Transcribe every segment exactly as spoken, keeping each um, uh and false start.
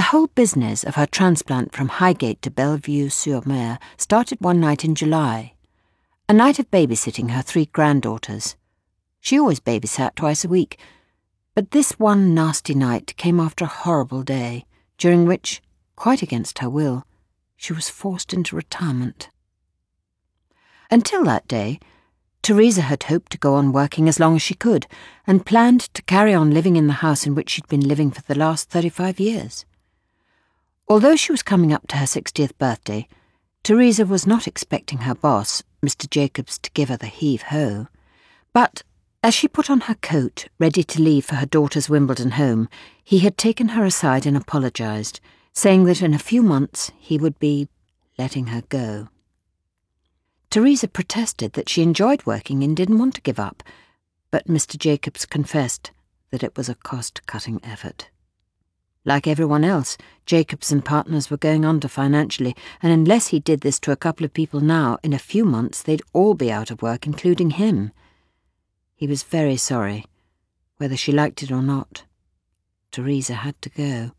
The whole business of her transplant from Highgate to Bellevue-sur-Mer started one night in July, a night of babysitting her three granddaughters. She always babysat twice a week, but this one nasty night came after a horrible day, during which, quite against her will, she was forced into retirement. Until that day, Teresa had hoped to go on working as long as she could, and planned to carry on living in the house in which she'd been living for the last thirty-five years. Although she was coming up to her sixtieth birthday, Teresa was not expecting her boss, Mister Jacobs, to give her the heave-ho. But as she put on her coat, ready to leave for her daughter's Wimbledon home, he had taken her aside and apologised, saying that in a few months he would be letting her go. Teresa protested that she enjoyed working and didn't want to give up, but Mister Jacobs confessed that it was a cost-cutting effort. Like everyone else, Jacobs and Partners were going under financially, and unless he did this to a couple of people now, in a few months they'd all be out of work, including him. He was very sorry. Whether she liked it or not, Teresa had to go.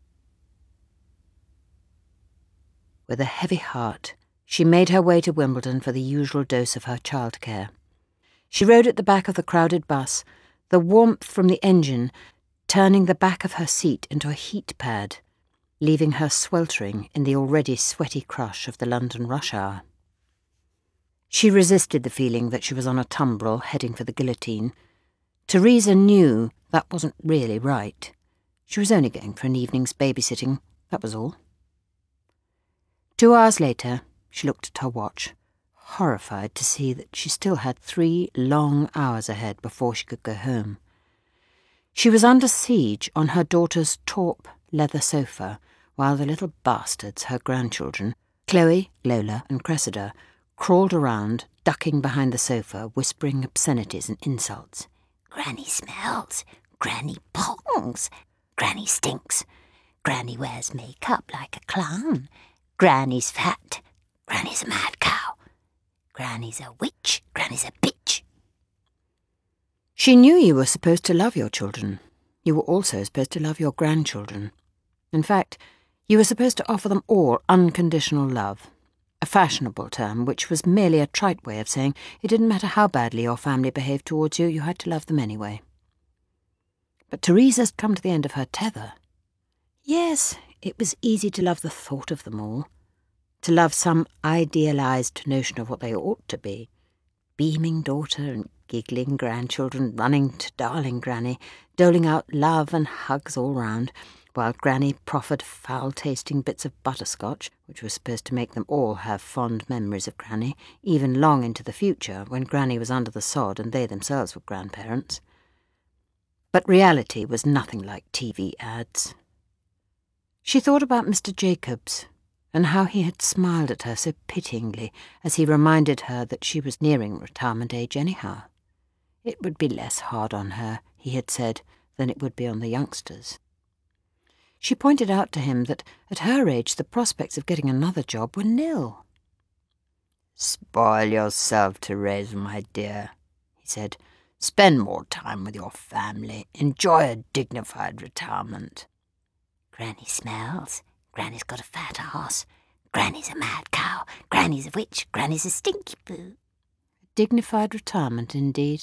With a heavy heart, she made her way to Wimbledon for the usual dose of her childcare. She rode at the back of the crowded bus, the warmth from the engine turning the back of her seat into a heat pad, leaving her sweltering in the already sweaty crush of the London rush hour. She resisted the feeling that she was on a tumbril heading for the guillotine. Teresa knew that wasn't really right. She was only going for an evening's babysitting, that was all. Two hours later, she looked at her watch, horrified to see that she still had three long hours ahead before she could go home. She was under siege on her daughter's taupe leather sofa, while the little bastards, her grandchildren, Chloe, Lola and Cressida, crawled around, ducking behind the sofa, whispering obscenities and insults. Granny smells, Granny pongs, Granny stinks, Granny wears makeup like a clown, Granny's fat, Granny's a mad cow, Granny's a witch, Granny's a bitch. She knew you were supposed to love your children. You were also supposed to love your grandchildren. In fact, you were supposed to offer them all unconditional love, a fashionable term which was merely a trite way of saying it didn't matter how badly your family behaved towards you, you had to love them anyway. But Teresa's come to the end of her tether. Yes, it was easy to love the thought of them all, to love some idealised notion of what they ought to be, beaming daughter and giggling grandchildren running to darling Granny, doling out love and hugs all round, while Granny proffered foul-tasting bits of butterscotch, which was supposed to make them all have fond memories of Granny, even long into the future, when Granny was under the sod and they themselves were grandparents. But reality was nothing like T V ads. She thought about Mister Jacobs, and how he had smiled at her so pityingly as he reminded her that she was nearing retirement age anyhow. It would be less hard on her, he had said, than it would be on the youngsters. She pointed out to him that at her age the prospects of getting another job were nil. "Spoil yourself, Teresa, my dear," he said. "Spend more time with your family. Enjoy a dignified retirement." Granny smells, Granny's got a fat ass, Granny's a mad cow, Granny's a witch, Granny's a stinky poo. A dignified retirement, indeed.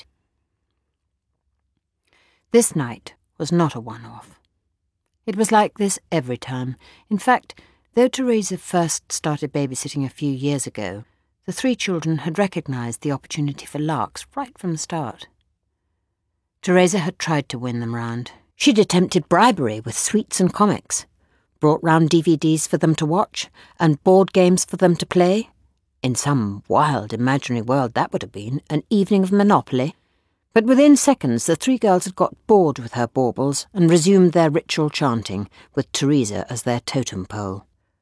This night was not a one-off. It was like this every time. In fact, though Teresa first started babysitting a few years ago, the three children had recognised the opportunity for larks right from the start. Teresa had tried to win them round. She'd attempted bribery with sweets and comics, brought round D V Ds for them to watch, and board games for them to play. In some wild imaginary world that would have been an evening of Monopoly. But within seconds the three girls had got bored with her baubles and resumed their ritual chanting, with Teresa as their totem pole.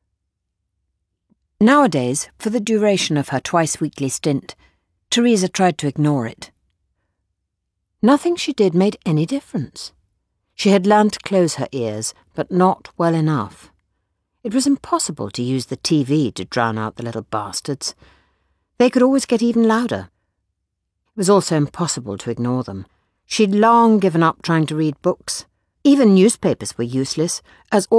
Nowadays, for the duration of her twice-weekly stint, Teresa tried to ignore it. Nothing she did made any difference. She had learned to close her ears, but not well enough. It was impossible to use the T V to drown out the little bastards. They could always get even louder. It was also impossible to ignore them. She'd long given up trying to read books. Even newspapers were useless, as all